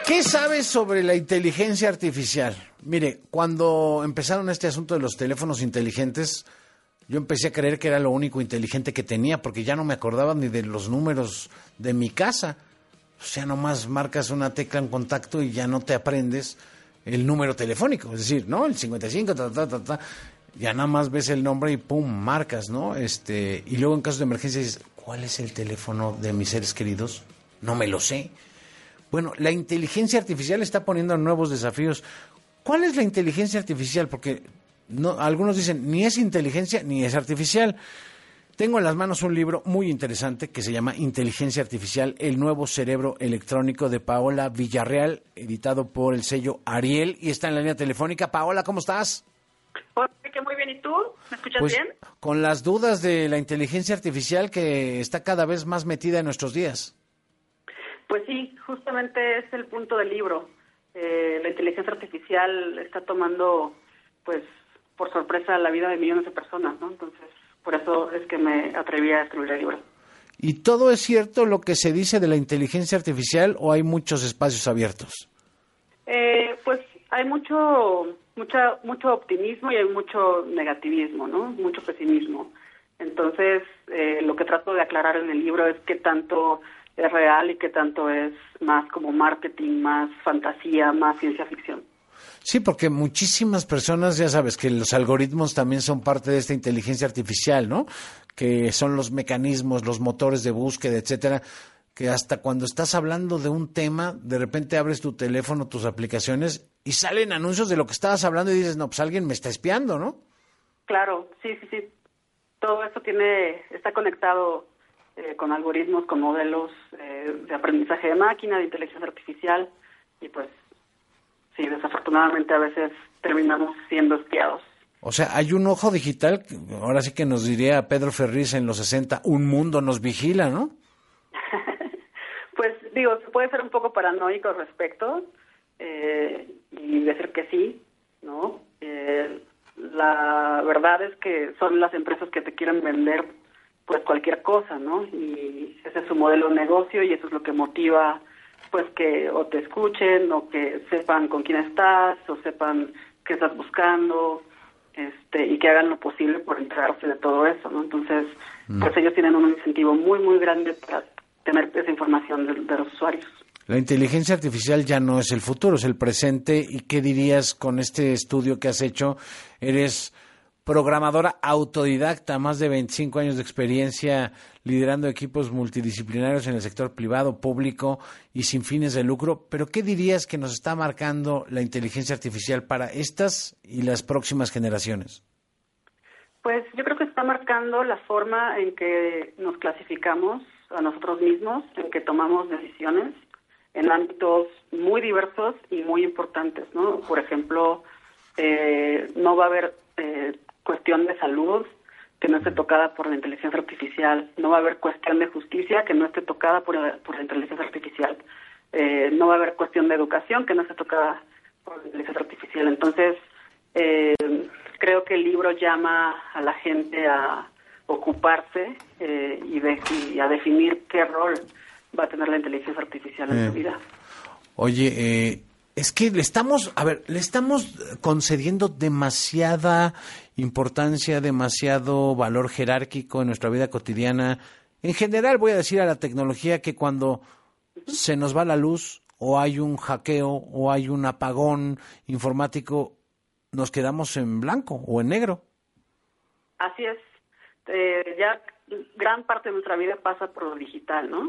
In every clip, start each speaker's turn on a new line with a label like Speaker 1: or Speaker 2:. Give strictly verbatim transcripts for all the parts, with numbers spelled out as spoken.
Speaker 1: ¿Qué sabes sobre la inteligencia artificial? Mire, cuando empezaron este asunto de los teléfonos inteligentes, yo empecé a creer que era lo único inteligente que tenía, porque ya no me acordaba ni de los números de mi casa. O sea, nomás marcas una tecla en contacto y ya no te aprendes el número telefónico. Es decir, ¿no? El cincuenta y cinco, ta, ta, ta, ta. Ya nada más ves el nombre y pum, marcas, ¿no? Este, y luego en caso de emergencia dices, ¿cuál es el teléfono de mis seres queridos? No me lo sé. Bueno, la inteligencia artificial está poniendo nuevos desafíos. ¿Cuál es la inteligencia artificial? Porque no, algunos dicen, ni es inteligencia ni es artificial. Tengo en las manos un libro muy interesante que se llama Inteligencia Artificial, el nuevo cerebro electrónico de Paola Villarreal, editado por el sello Ariel, y está en la línea telefónica. Paola, ¿cómo estás?
Speaker 2: Hola, que muy bien. ¿Y tú? ¿Me escuchas
Speaker 1: pues,
Speaker 2: bien?
Speaker 1: Con las dudas de la inteligencia artificial que está cada vez más metida en nuestros días.
Speaker 2: Pues sí, justamente es el punto del libro. Eh, la inteligencia artificial está tomando, pues, por sorpresa la vida de millones de personas, ¿no? Entonces, por eso es que me atreví a escribir el libro.
Speaker 1: ¿Y todo es cierto lo que se dice de la inteligencia artificial o hay muchos espacios abiertos?
Speaker 2: Eh, pues hay mucho, mucha, mucho optimismo y hay mucho negativismo, ¿no? Mucho pesimismo. Entonces, eh, lo que trato de aclarar en el libro es qué tanto es real y qué tanto es más como marketing, más fantasía, más ciencia ficción.
Speaker 1: Sí, porque muchísimas personas, ya sabes, que los algoritmos también son parte de esta inteligencia artificial, ¿no? Que son los mecanismos, los motores de búsqueda, etcétera, que hasta cuando estás hablando de un tema, de repente abres tu teléfono, tus aplicaciones y salen anuncios de lo que estabas hablando y dices, no, pues alguien me está espiando, ¿no?
Speaker 2: Claro, sí, sí, sí. Todo eso tiene, está conectado eh, con algoritmos, con modelos eh, de aprendizaje de máquina, de inteligencia artificial, y pues sí, desafortunadamente a veces terminamos siendo espiados.
Speaker 1: O sea, hay un ojo digital, ahora sí que nos diría Pedro Ferriz en los sesenta, un mundo nos vigila, ¿no?
Speaker 2: Pues digo, se puede ser un poco paranoico al respecto eh, y decir que sí, ¿no? Eh, la verdad es que son las empresas que te quieren vender pues cualquier cosa, ¿no? Y ese es su modelo de negocio y eso es lo que motiva pues que o te escuchen o que sepan con quién estás o sepan qué estás buscando, este y que hagan lo posible por enterarse de todo eso, ¿no? Entonces, mm. pues ellos tienen un incentivo muy, muy grande para tener esa información de, de los usuarios.
Speaker 1: La inteligencia artificial ya no es el futuro, es el presente. ¿Y qué dirías con este estudio que has hecho? Eres programadora autodidacta, más de veinticinco años de experiencia liderando equipos multidisciplinarios en el sector privado, público y sin fines de lucro. ¿Pero qué dirías que nos está marcando la inteligencia artificial para estas y las próximas generaciones?
Speaker 2: Pues yo creo que está marcando la forma en que nos clasificamos a nosotros mismos, en que tomamos decisiones en ámbitos muy diversos y muy importantes, ¿no? Por ejemplo, eh, no va a haber eh, cuestión de salud que no esté tocada por la inteligencia artificial, no va a haber cuestión de justicia que no esté tocada por la, por la inteligencia artificial, eh, no va a haber cuestión de educación que no esté tocada por la inteligencia artificial. Entonces, eh, creo que el libro llama a la gente a ocuparse eh, y, de, y a definir qué rol va a tener la inteligencia artificial en eh, su vida.
Speaker 1: Oye, eh, es que le estamos, a ver, le estamos concediendo demasiada importancia, demasiado valor jerárquico en nuestra vida cotidiana. En general, voy a decir a la tecnología que cuando uh-huh. se nos va la luz o hay un hackeo o hay un apagón informático, nos quedamos en blanco o en negro.
Speaker 2: Así es. Eh, ya gran parte de nuestra vida pasa por lo digital, ¿no?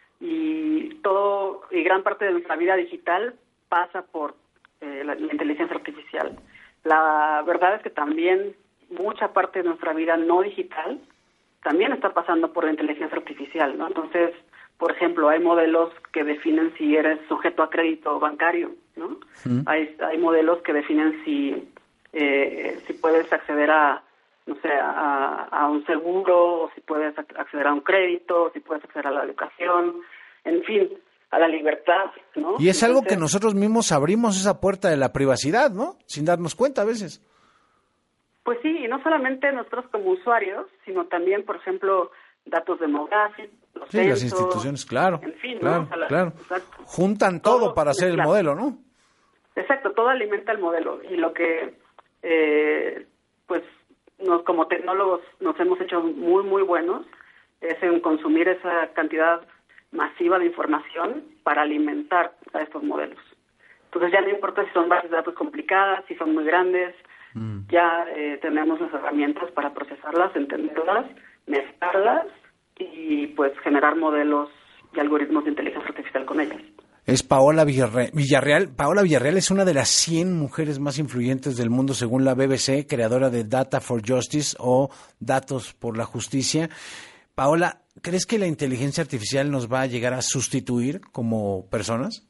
Speaker 2: Y todo y gran parte de nuestra vida digital pasa por eh, la, la inteligencia artificial. La verdad es que también mucha parte de nuestra vida no digital también está pasando por la inteligencia artificial, ¿no? Entonces, por ejemplo, hay modelos que definen si eres sujeto a crédito bancario, ¿no? Uh-huh. Hay hay modelos que definen si eh, si puedes acceder a no sé, a, a un seguro, o si puedes acceder a un crédito, o si puedes acceder a la educación, en fin, a la libertad, ¿no?
Speaker 1: Y es Entonces, algo que nosotros mismos abrimos esa puerta de la privacidad, ¿no? Sin darnos cuenta a veces.
Speaker 2: Pues sí, y no solamente nosotros como usuarios, sino también, por ejemplo, datos demográficos, los
Speaker 1: Sí, las
Speaker 2: censos,
Speaker 1: instituciones, claro,
Speaker 2: en fin,
Speaker 1: claro,
Speaker 2: ¿no? O sea, la-
Speaker 1: claro.
Speaker 2: exacto.
Speaker 1: Juntan todo,
Speaker 2: Todo
Speaker 1: para hacer el
Speaker 2: mezclado.
Speaker 1: modelo, ¿no?
Speaker 2: Exacto, todo alimenta el modelo y lo que, eh, pues, nos como tecnólogos nos hemos hecho muy, muy buenos es en consumir esa cantidad masiva de información para alimentar a estos modelos. Entonces ya no importa si son bases de datos complicadas, si son muy grandes, mm. ya eh, tenemos las herramientas para procesarlas, entenderlas, mezclarlas y pues generar modelos y algoritmos de inteligencia artificial con ellas.
Speaker 1: Es Paola Villarreal. Villarreal. Paola Villarreal es una de las cien mujeres más influyentes del mundo según la B B C, creadora de Data for Justice o Datos por la Justicia. Paola, ¿crees que la inteligencia artificial nos va a llegar a sustituir como personas?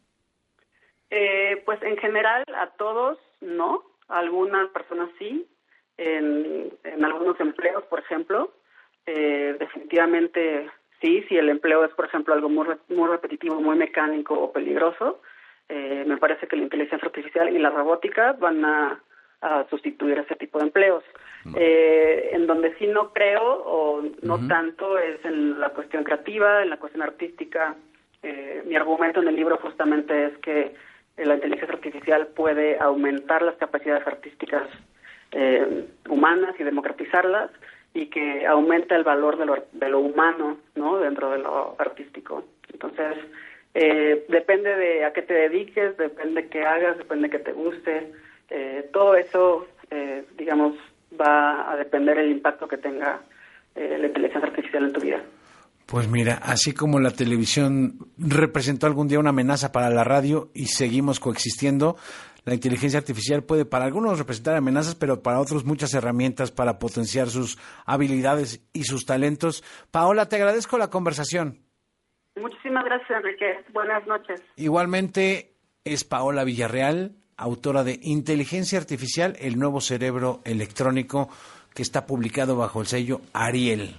Speaker 2: Eh, pues en general a todos no, a algunas personas sí, en, en algunos empleos, por ejemplo, eh, definitivamente sí, si el empleo es, por ejemplo, algo muy, muy repetitivo, muy mecánico o peligroso, eh, me parece que la inteligencia artificial y la robótica van a, a sustituir ese tipo de empleos. Uh-huh. Eh, en donde sí no creo o no uh-huh. tanto es en la cuestión creativa, en la cuestión artística. Eh, mi argumento en el libro justamente es que la inteligencia artificial puede aumentar las capacidades artísticas eh, humanas y democratizarlas, y que aumenta el valor de lo, de lo humano, ¿no?, dentro de lo artístico. Entonces, eh, depende de a qué te dediques, depende qué hagas, depende qué te guste. Eh, todo eso, eh, digamos, va a depender del impacto que tenga eh, la inteligencia artificial en tu vida.
Speaker 1: Pues mira, así como la televisión representó algún día una amenaza para la radio y seguimos coexistiendo, la inteligencia artificial puede para algunos representar amenazas, pero para otros muchas herramientas para potenciar sus habilidades y sus talentos. Paola, te agradezco la conversación.
Speaker 2: Muchísimas gracias, Enrique. Buenas noches.
Speaker 1: Igualmente es Paola Villarreal, autora de Inteligencia Artificial, el nuevo cerebro electrónico, que está publicado bajo el sello Ariel.